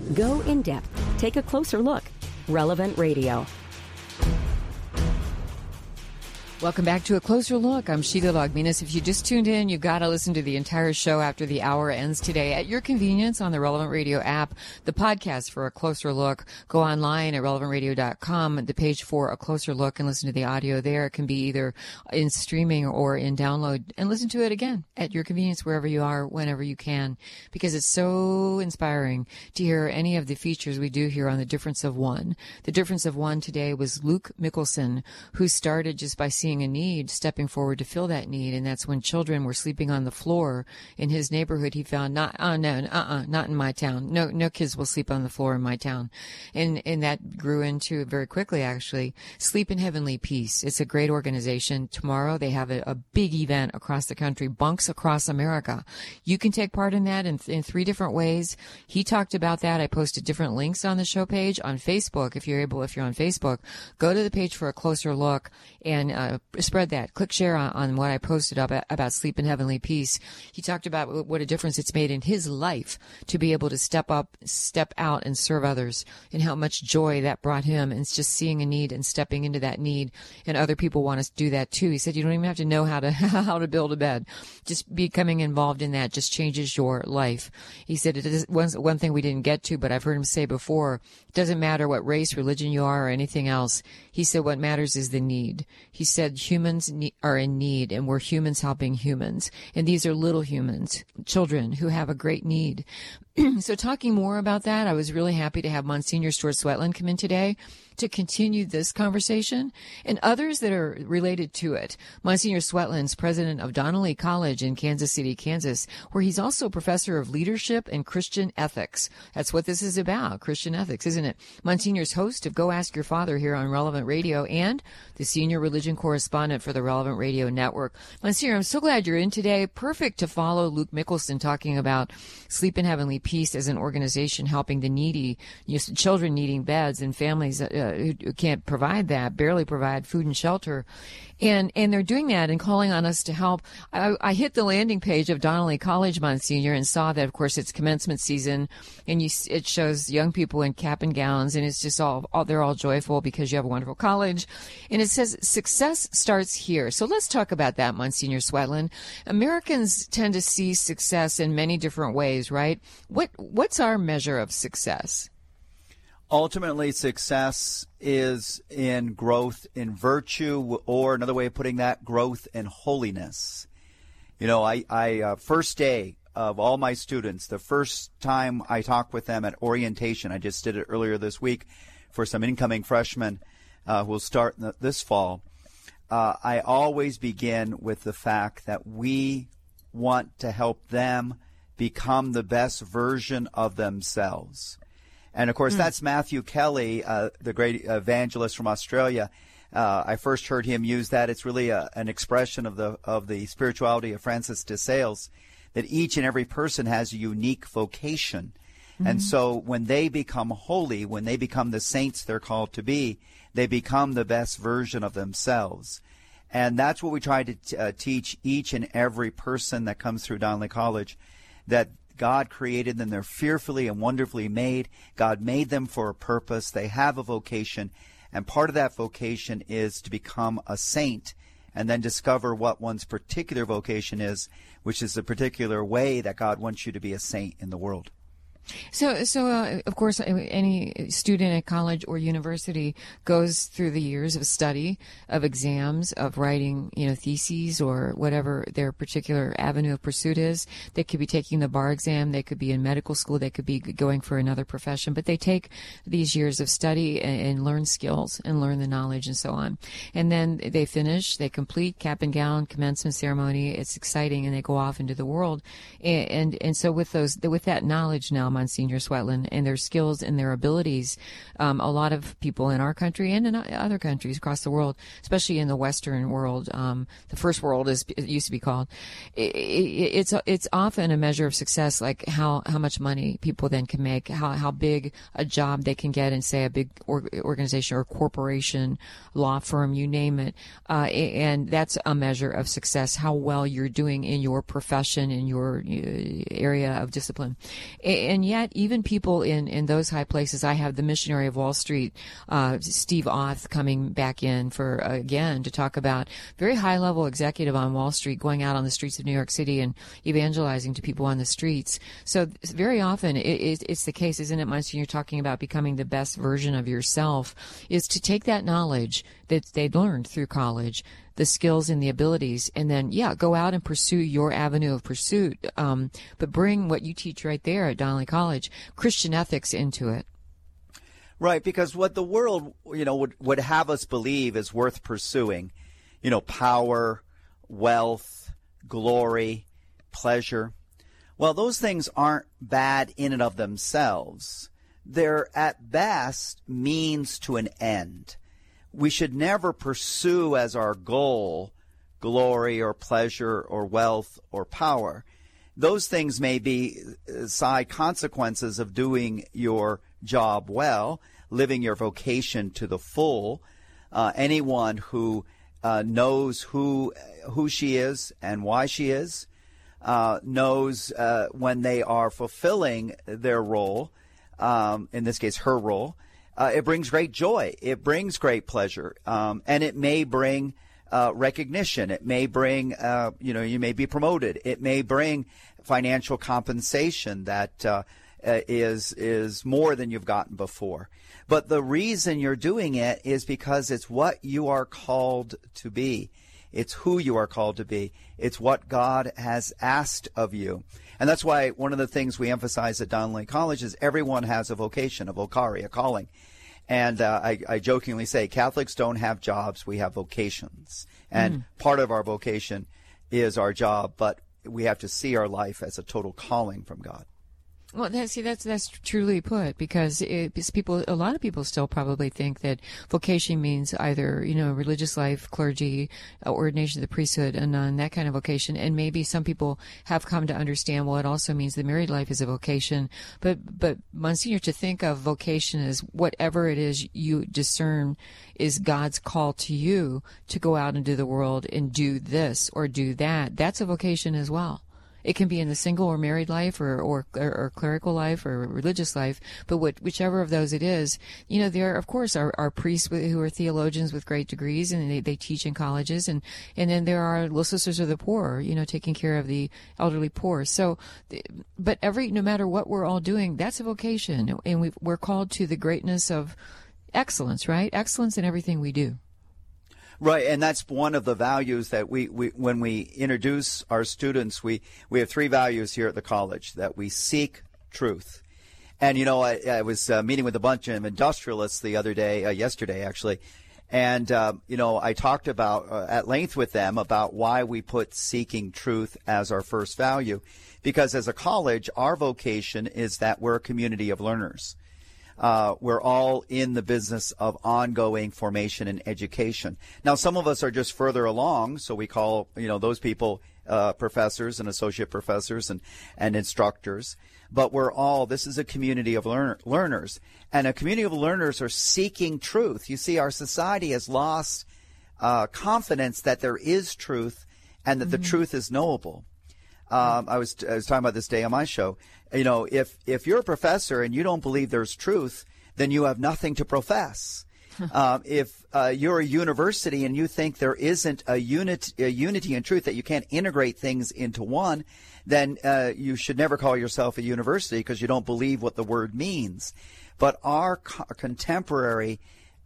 Go in depth. Take a closer look. Relevant Radio. Welcome back to A Closer Look. I'm Sheila Logminas. If you just tuned in, you've got to listen to the entire show after the hour ends today at your convenience on the Relevant Radio app, the podcast for A Closer Look. Go online at relevantradio.com, the page for A Closer Look, and listen to the audio there. It can be either in streaming or in download, and listen to it again at your convenience wherever you are, whenever you can, because it's so inspiring to hear any of the features we do here on The Difference of One. The Difference of One today was Luke Mickelson, who started just by seeing a need, stepping forward to fill that need, and that's when children were sleeping on the floor in his neighborhood. He found not in my town. No kids will sleep on the floor in my town, and that grew into very quickly actually Sleep in Heavenly Peace. It's a great organization. Tomorrow they have a big event across the country, Bunks Across America. You can take part in that in 3 different ways. He talked about that. I posted different links on the show page on Facebook. If you're on Facebook, go to the page for A Closer Look and spread that. Click share on what I posted about Sleep in Heavenly Peace. He talked about what a difference it's made in his life to be able to step up, step out, and serve others, and how much joy that brought him. And it's just seeing a need and stepping into that need. And other people want us to do that too. He said you don't even have to know how to build a bed. Just becoming involved in that just changes your life. He said it is one thing we didn't get to, but I've heard him say before, it doesn't matter what race, religion you are or anything else. He said what matters is the need. He said humans are in need, and we're humans helping humans. And these are little humans, children who have a great need. So talking more about that, I was really happy to have Monsignor Stuart Sweatland come in today to continue this conversation and others that are related to it. Monsignor Sweatland's president of Donnelly College in Kansas City, Kansas, where he's also professor of leadership and Christian ethics. That's what this is about, Christian ethics, isn't it? Monsignor's host of Go Ask Your Father here on Relevant Radio and the senior religion correspondent for the Relevant Radio Network. Monsignor, I'm so glad you're in today. Perfect to follow Luke Mickelson talking about Sleep in Heavenly Peace as an organization helping the needy, children needing beds and families who can't provide that, barely provide food and shelter. And they're doing that and calling on us to help. I hit the landing page of Donnelly College, Monsignor, and saw that, of course, it's commencement season, and it shows young people in cap and gowns, and it's just they're all joyful because you have a wonderful college. And it says success starts here. So let's talk about that, Monsignor Sweatland. Americans tend to see success in many different ways, right? What's our measure of success? Ultimately, success is in growth in virtue, or another way of putting that, growth in holiness. You know, I first day of all my students, the first time I talked with them at orientation, I just did it earlier this week for some incoming freshmen who will start this fall, I always begin with the fact that we want to help them become the best version of themselves. And, of course, that's Matthew Kelly, the great evangelist from Australia. I first heard him use that. It's really an expression of the spirituality of Francis de Sales, that each and every person has a unique vocation. Mm-hmm. And so when they become holy, when they become the saints they're called to be, they become the best version of themselves. And that's what we try to teach each and every person that comes through Donnelly College, that God created them. They're fearfully and wonderfully made. God made them for a purpose. They have a vocation. And part of that vocation is to become a saint and then discover what one's particular vocation is, which is the particular way that God wants you to be a saint in the world. So of course, any student at college or university goes through the years of study, of exams, of writing, theses or whatever their particular avenue of pursuit is. They could be taking the bar exam. They could be in medical school. They could be going for another profession. But they take these years of study and learn skills and learn the knowledge and so on. And then they finish, they complete cap and gown, commencement ceremony. It's exciting, and they go off into the world. And so with that knowledge now, Monsignor Sweatland, and their skills and their abilities, a lot of people in our country and in other countries across the world, especially in the Western world, the first world as it used to be called, it's often a measure of success, like how much money people then can make, how big a job they can get in, say, a big organization or corporation, law firm, you name it, and that's a measure of success, how well you're doing in your profession, in your area of discipline. And And yet, even people in those high places, I have the missionary of Wall Street, Steve Auth, coming back in for, again, to talk about very high-level executive on Wall Street going out on the streets of New York City and evangelizing to people on the streets. So very often it's the case, isn't it, Monsignor, you're talking about becoming the best version of yourself, is to take that knowledge that they learned through college, the skills and the abilities, and then, go out and pursue your avenue of pursuit. But bring what you teach right there at Donnelly College, Christian ethics, into it. Right, because what the world, would have us believe is worth pursuing, power, wealth, glory, pleasure. Well, those things aren't bad in and of themselves. They're at best means to an end. We should never pursue as our goal glory or pleasure or wealth or power. Those things may be side consequences of doing your job well, living your vocation to the full. Anyone who knows who she is and why she is, knows when they are fulfilling their role, in this case her role, it brings great joy. It brings great pleasure. And it may bring recognition. It may bring, you may be promoted. It may bring financial compensation that is more than you've gotten before. But the reason you're doing it is because it's what you are called to be. It's who you are called to be. It's what God has asked of you. And that's why one of the things we emphasize at Donnelly College is everyone has a vocation, a vocari, a calling. And I jokingly say Catholics don't have jobs, we have vocations. And part of our vocation is our job, but we have to see our life as a total calling from God. Well, that's truly put, because a lot of people still probably think that vocation means either, religious life, clergy, ordination of the priesthood, a nun, that kind of vocation. And maybe some people have come to understand, well, it also means the married life is a vocation. But Monsignor, to think of vocation as whatever it is you discern is God's call to you to go out into the world and do this or do that, that's a vocation as well. It can be in the single or married life or clerical life or religious life, but whichever of those it is, there, of course, are priests who are theologians with great degrees, and they teach in colleges, and then there are Little Sisters of the Poor, taking care of the elderly poor. So, but no matter what we're all doing, that's a vocation, and we're called to the greatness of excellence, right? Excellence in everything we do. Right, and that's one of the values that we when we introduce our students, we have three values here at the college, that we seek truth. And, I was meeting with a bunch of industrialists the other day, yesterday actually, and, I talked about at length with them about why we put seeking truth as our first value. Because as a college, our vocation is that we're a community of learners. We're all in the business of ongoing formation and education. Now, some of us are just further along, so we call, those people professors and associate professors and instructors. But this is a community of learners. And a community of learners are seeking truth. You see, our society has lost confidence that there is truth and that the truth is knowable. I was talking about this day on my show. If you're a professor and you don't believe there's truth, then you have nothing to profess. If you're a university and you think there isn't a unity in truth, that you can't integrate things into one, then you should never call yourself a university, because you don't believe what the word means. But our contemporary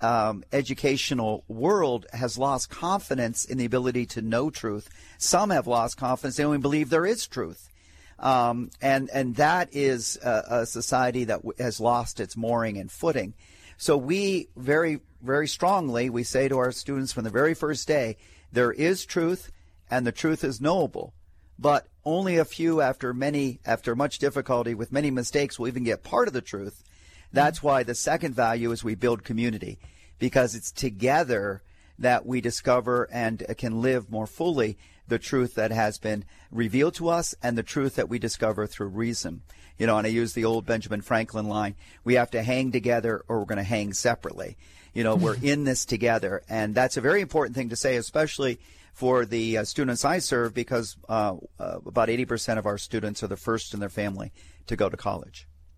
educational world has lost confidence in the ability to know truth. Some have lost confidence. They don't even believe there is truth. And that is a society that has lost its mooring and footing. So we very, very strongly, we say to our students from the very first day, there is truth and the truth is knowable. But only a few, after much difficulty, with many mistakes, will even get part of the truth. That's why the second value is we build community, because it's together that we discover and can live more fully the truth that has been revealed to us and the truth that we discover through reason. And I use the old Benjamin Franklin line, we have to hang together or we're going to hang separately. We're in this together. And that's a very important thing to say, especially for the students I serve, because about 80% of our students are the first in their family to go to college.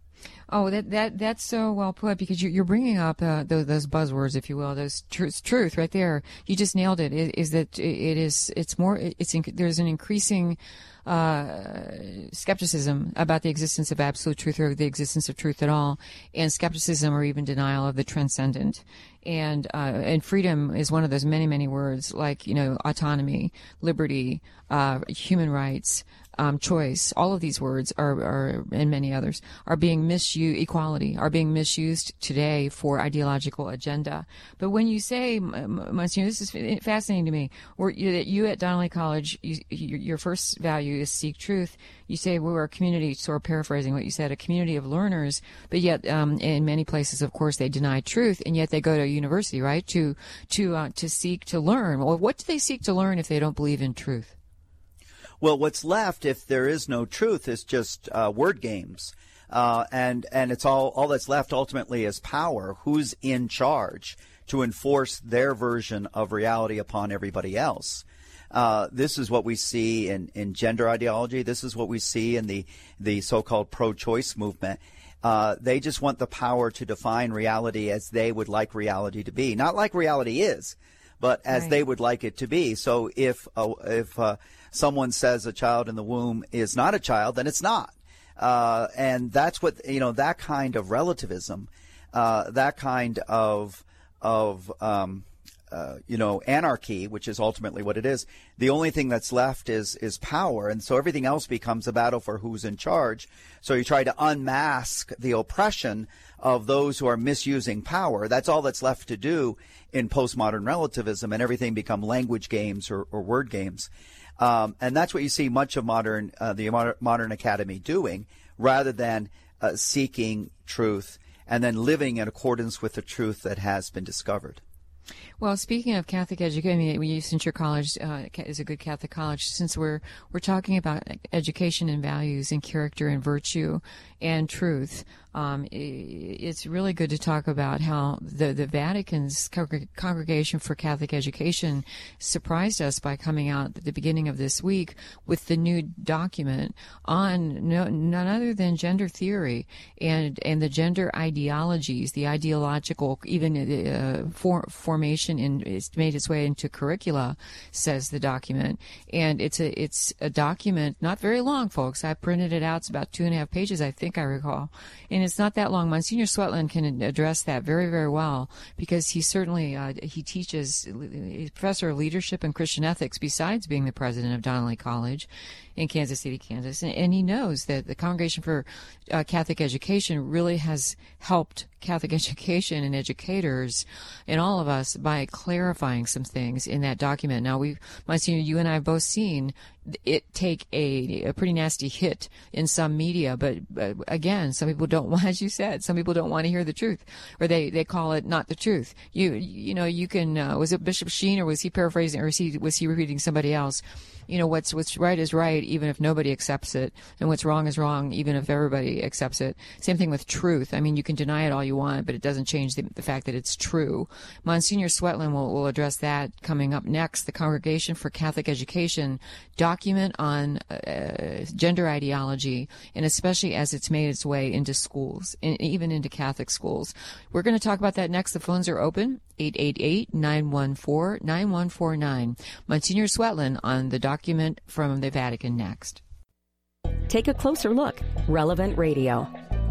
Oh, that's so well put, because you're bringing up those buzzwords, if you will, those truth right there. You just nailed it. There's an increasing skepticism about the existence of absolute truth, or the existence of truth at all, and skepticism or even denial of the transcendent. And freedom is one of those many, many words, like, autonomy, liberty, human rights, choice. All of these words are, and many others, are being misused. Equality are being misused today for ideological agenda. But when you say, Monsignor, this is fascinating to me, that you at Donnelly College, your first value is seek truth. You say we're a community, sort of paraphrasing what you said, a community of learners. But yet, in many places, of course, they deny truth, and yet they go to a university, right, to seek to learn. Well, what do they seek to learn if they don't believe in truth? Well, what's left, if there is no truth, is just word games, and it's all that's left ultimately is power. Who's in charge to enforce their version of reality upon everybody else? This is what we see in gender ideology. This is what we see in the so-called pro-choice movement. They just want the power to define reality as they would like reality to be, not like reality is, but as they would like it to be. So if someone says a child in the womb is not a child, then it's not. And that's what, that kind of relativism, that kind of anarchy, which is ultimately what it is. The only thing that's left is power. And so everything else becomes a battle for who's in charge. So you try to unmask the oppression of those who are misusing power. That's all that's left to do in postmodern relativism, and everything become language games or word games. And that's what you see much of the modern academy doing, rather than seeking truth and then living in accordance with the truth that has been discovered. Well, speaking of Catholic education, since your college is a good Catholic college, since we're talking about education and values and character and virtue and truth, it's really good to talk about how the Vatican's Congregation for Catholic Education surprised us by coming out at the beginning of this week with the new document on none other than gender theory and the gender ideologies, the ideological even formation. It's made its way into curricula, says the document, and it's a document not very long, folks. I printed it out. It's about 2.5 pages, I think I recall, and it's not that long. Monsignor Sweatland can address that very, very well, because he certainly he teaches. He's professor of leadership and Christian ethics, besides being the president of Donnelly College in Kansas City, Kansas, and he knows that the Congregation for Catholic Education really has helped Catholic education and educators and all of us by clarifying some things in that document. Now, Monsignor, you and I have both seen it take a pretty nasty hit in some media, but again, some people don't want, as you said, some people don't want to hear the truth, or they call it not the truth. You can was it Bishop Sheen, or was he paraphrasing, or was he repeating somebody else? What's right is right, even if nobody accepts it, and what's wrong is wrong, even if everybody accepts it. Same thing with truth. I mean, you can deny it all you want, but it doesn't change the fact that it's true. Monsignor Sweatland will address that coming up next. The Congregation for Catholic Education document on gender ideology, and especially as it's made its way into schools, and even into Catholic schools. We're going to talk about that next. The phones are open, 888-914-9149. Monsignor Sweatland on the document from the Vatican next. Take a closer look. Relevant Radio.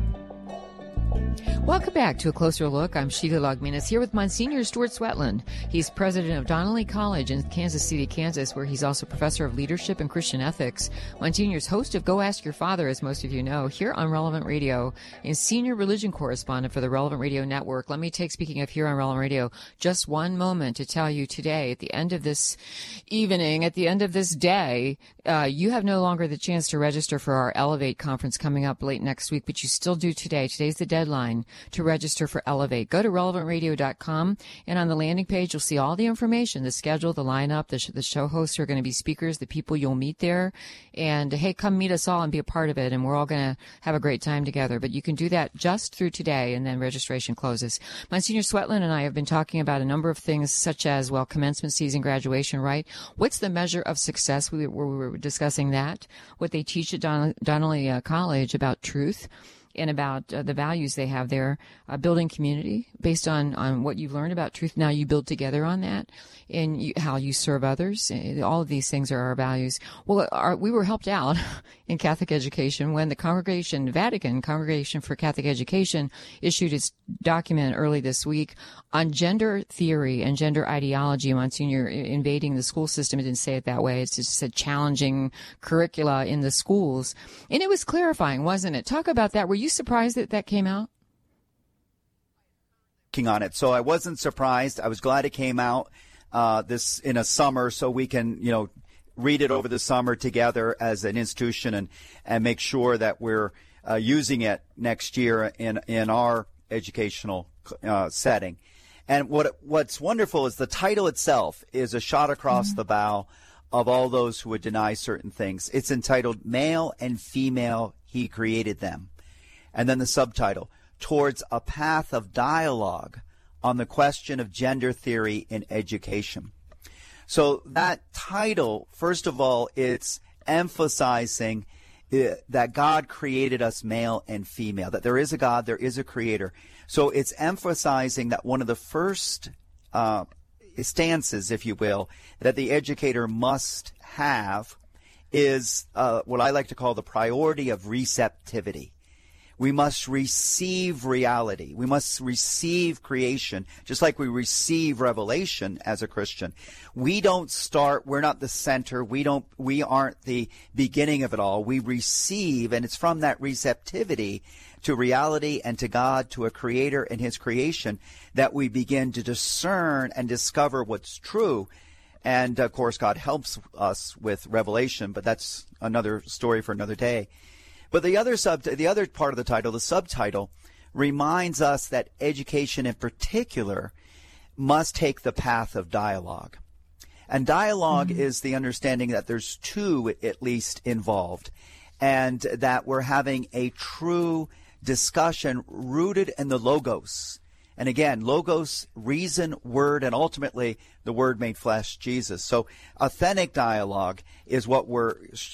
Welcome back to A Closer Look. I'm Sheila Logminas here with Monsignor Stuart Sweatland. He's president of Donnelly College in Kansas City, Kansas, where he's also professor of leadership and Christian ethics. Monsignor's host of Go Ask Your Father, as most of you know, here on Relevant Radio, and senior religion correspondent for the Relevant Radio Network. Let me take, speaking of here on Relevant Radio, just one moment to tell you today, at the end of this evening, at the end of this day, you have no longer the chance to register for our Elevate conference coming up late next week, but you still do today. Today's the deadline to register for Elevate. Go to relevantradio.com, and on the landing page, you'll see all the information, the schedule, the lineup, the show hosts who are going to be speakers, the people you'll meet there. And hey, come meet us all and be a part of it, and we're all going to have a great time together. But you can do that just through today, and then registration closes. Monsignor Sweatland and I have been talking about a number of things, such as, well, commencement season, graduation, right? What's the measure of success? We were discussing that, what they teach at Donnelly College about truth. and about the values they have there, building community based on what you've learned about truth. Now you build together on that, and how you serve others. All of these things are our values. Well, we were helped out in Catholic education when the Vatican Congregation for Catholic Education issued its document early this week on gender theory and gender ideology. Monsignor invading the school system. It didn't say it that way. It's just said challenging curricula in the schools. And it was clarifying, wasn't it? Talk about that. Were you surprised that that came out? On it. So I wasn't surprised. I was glad it came out this in a summer so we can, read it over the summer together as an institution and make sure that we're using it next year in our educational setting. And what's wonderful is the title itself is a shot across the bow of all those who would deny certain things. It's entitled Male and Female, He Created Them. And then the subtitle, Towards a Path of Dialogue on the Question of Gender Theory in Education. So that title, first of all, it's emphasizing that God created us male and female, that there is a God, there is a creator. So it's emphasizing that one of the first stances, if you will, that the educator must have is what I like to call the priority of receptivity. We must receive reality. We must receive creation, just like we receive revelation as a Christian. We don't start, we're not the center, we aren't the beginning of it all. We receive, and it's from that receptivity to reality and to God, to a creator and his creation, that we begin to discern and discover what's true. And of course, God helps us with revelation, but that's another story for another day. But the other part of the title, the subtitle, reminds us that education in particular must take the path of dialogue. And dialogue is the understanding that there's two at least involved, and that we're having a true discussion rooted in the Logos. And again, Logos, reason, word, and ultimately the Word made flesh, Jesus. So authentic dialogue is what we're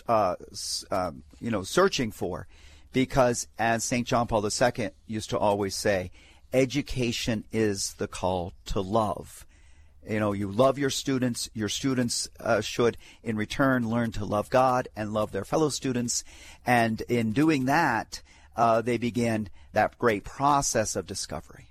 searching for, because as St. John Paul II used to always say, education is the call to love. You love your students. Your students should, in return, learn to love God and love their fellow students. And in doing that, they begin that great process of discovery.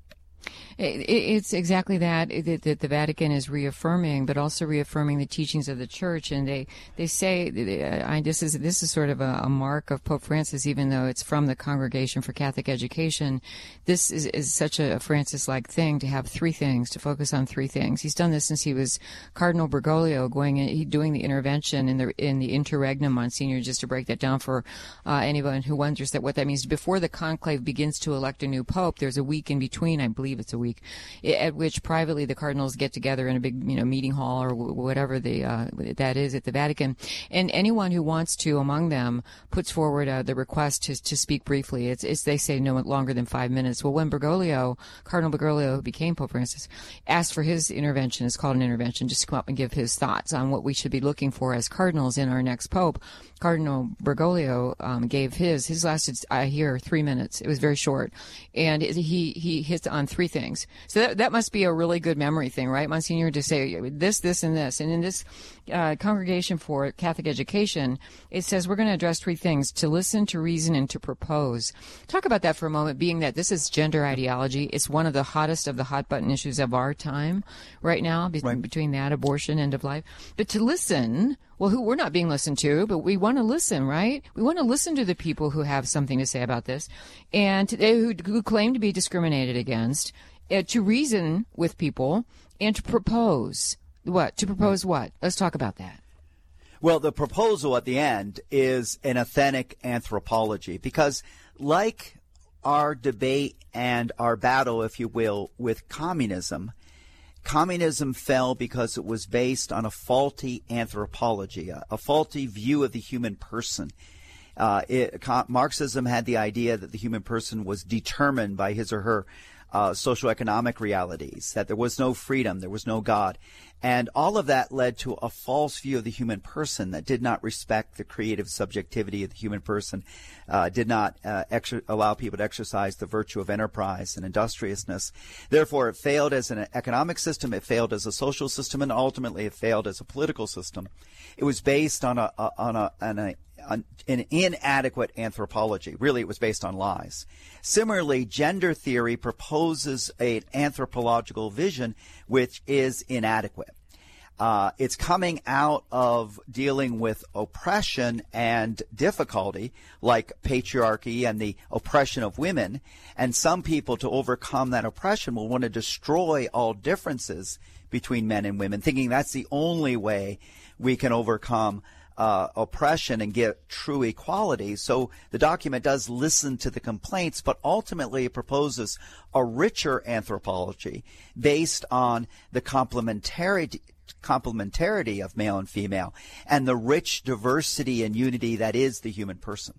It's exactly that the Vatican is reaffirming, but also reaffirming the teachings of the Church. And they say this is sort of a mark of Pope Francis, even though it's from the Congregation for Catholic Education. This is such a Francis-like thing to have three things, to focus on three things. He's done this since he was Cardinal Bergoglio, doing the intervention in the interregnum, Monsignor, just to break that down for anyone who wonders what that means. Before the conclave begins to elect a new pope, there's a week in between, I believe it's a week, at which privately the cardinals get together in a big, meeting hall or whatever that is at the Vatican, and anyone who wants to among them puts forward the request to speak briefly. It's they say no longer than 5 minutes. Well, when Cardinal Bergoglio, who became Pope Francis, asked for his intervention, it's called an intervention, just to come up and give his thoughts on what we should be looking for as cardinals in our next pope. Cardinal Bergoglio gave his lasted, I hear, 3 minutes. It was very short, and he hit on three things. So that must be a really good memory thing, right, Monsignor, to say this, and this. And in this Congregation for Catholic Education, it says we're going to address three things: to listen, to reason, and to propose. Talk about that for a moment, being that this is gender ideology. It's one of the hottest of the hot-button issues of our time right now, between that, abortion, end of life. But to listen, well, we're not being listened to, but we want to listen, right? We want to listen to the people who have something to say about this, and who claim to be discriminated against, to reason with people, and to propose. What? To propose what? Let's talk about that. Well, the proposal at the end is an authentic anthropology, because like our debate and our battle, if you will, with communism fell because it was based on a faulty anthropology, a faulty view of the human person. Marxism had the idea that the human person was determined by his or her socioeconomic realities, that there was no freedom, there was no God. And all of that led to a false view of the human person that did not respect the creative subjectivity of the human person, did not allow people to exercise the virtue of enterprise and industriousness. Therefore, it failed as an economic system, it failed as a social system, and ultimately it failed as a political system. It was based on an inadequate anthropology. Really, it was based on lies. Similarly, gender theory proposes an anthropological vision which is inadequate. It's coming out of dealing with oppression and difficulty, like patriarchy and the oppression of women. And some people, to overcome that oppression, will want to destroy all differences between men and women, thinking that's the only way we can overcome oppression and get true equality. So the document does listen to the complaints, but ultimately it proposes a richer anthropology based on the complementarity of male and female and the rich diversity and unity that is the human person.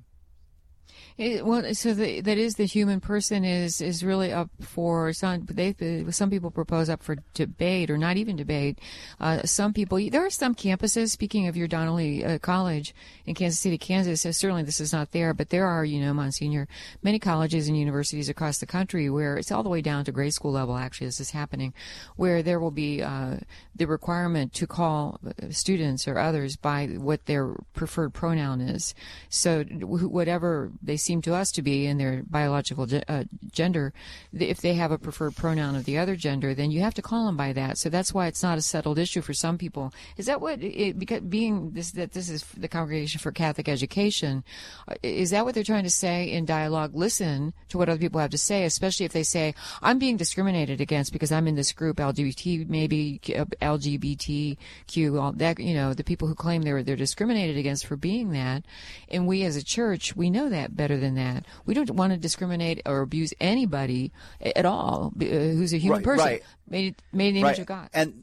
That is the human person is really up for some people propose up for debate or not even debate. Some people, there are some campuses, speaking of your Donnelly College in Kansas City, Kansas, certainly this is not there, but there are, Monsignor, many colleges and universities across the country where it's all the way down to grade school level, actually, this is happening, where there will be the requirement to call students or others by what their preferred pronoun is. So whatever they seem to us to be in their biological gender, if they have a preferred pronoun of the other gender, then you have to call them by that. So that's why it's not a settled issue for some people. Is that what, this is the Congregation for Catholic Education, is that what they're trying to say in dialogue? Listen to what other people have to say, especially if they say, I'm being discriminated against because I'm in this group, LGBT, maybe LGBTQ, all that, the people who claim they're discriminated against for being that. And we as a church, we know that better than that. We don't want to discriminate or abuse anybody at all who's a human person, made in the image of God. And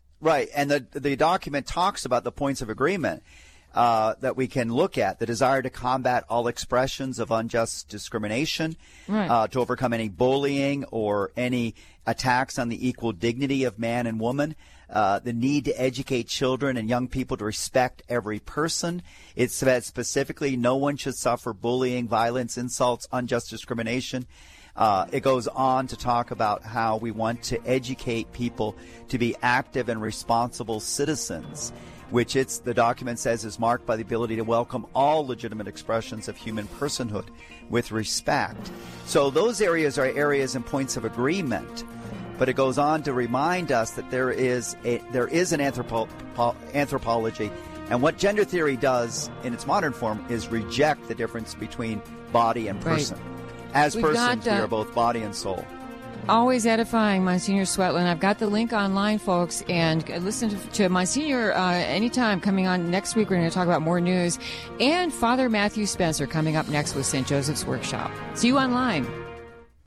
the document talks about the points of agreement that we can look at: the desire to combat all expressions of unjust discrimination, to overcome any bullying or any attacks on the equal dignity of man and woman, the need to educate children and young people to respect every person. It said specifically no one should suffer bullying, violence, insults, unjust discrimination. It goes on to talk about how we want to educate people to be active and responsible citizens, which the document says is marked by the ability to welcome all legitimate expressions of human personhood with respect. So those areas are areas and points of agreement. But it goes on to remind us that there is an anthropology, and what gender theory does in its modern form is reject the difference between body and person. As persons, we are both body and soul. Always edifying, Monsignor Swetland. I've got the link online, folks, and listen to Monsignor anytime. Coming on next week, we're going to talk about more news, and Father Matthew Spencer coming up next with St. Joseph's Workshop. See you online.